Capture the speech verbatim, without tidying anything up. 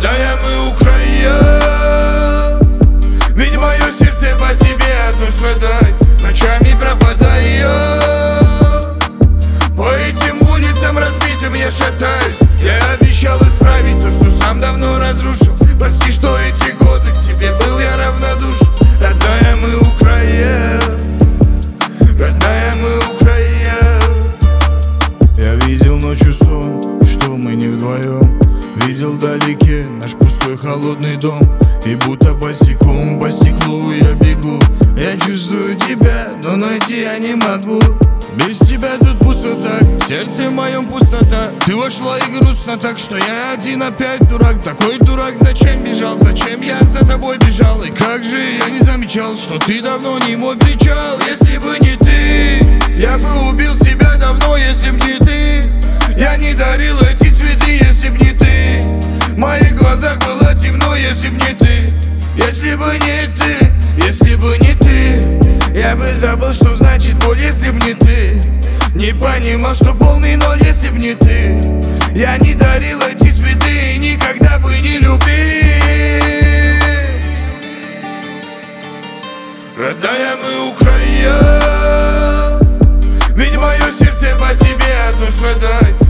Родная мы Украина, ведь мое сердце по тебе одной страдает, ночами пропадаю. По этим улицам разбитым я шатаюсь. Я обещал исправить то, что сам давно разрушил. Прости, что эти годы к тебе был я равнодушен. Родная мы Украина, родная мы Украина. Я видел ночью сон, что мы не вдвоем. Видел вдалеке наш пустой холодный дом. И будто босиком по стеклу я бегу. Я чувствую тебя, но найти я не могу. Без тебя тут пустота, в сердце моем пустота. Ты вошла и грустно так, что я один опять дурак. Такой дурак, зачем бежал, зачем я за тобой бежал? И как же я не замечал, что ты давно не мой причал. Если бы не ты, я бы убил себя давно. Если б не ты, я не дарил эти цветы. Если б не ты, в моих глазах было темно. Если б не ты, если бы не ты, если бы не ты, я бы забыл, что значит боль. Если б не ты, не понимал, что полный ноль. Если б не ты, я не дарил эти цветы и никогда бы не любил. Родная мы Украина, ведь мое сердце по тебе одной страдает,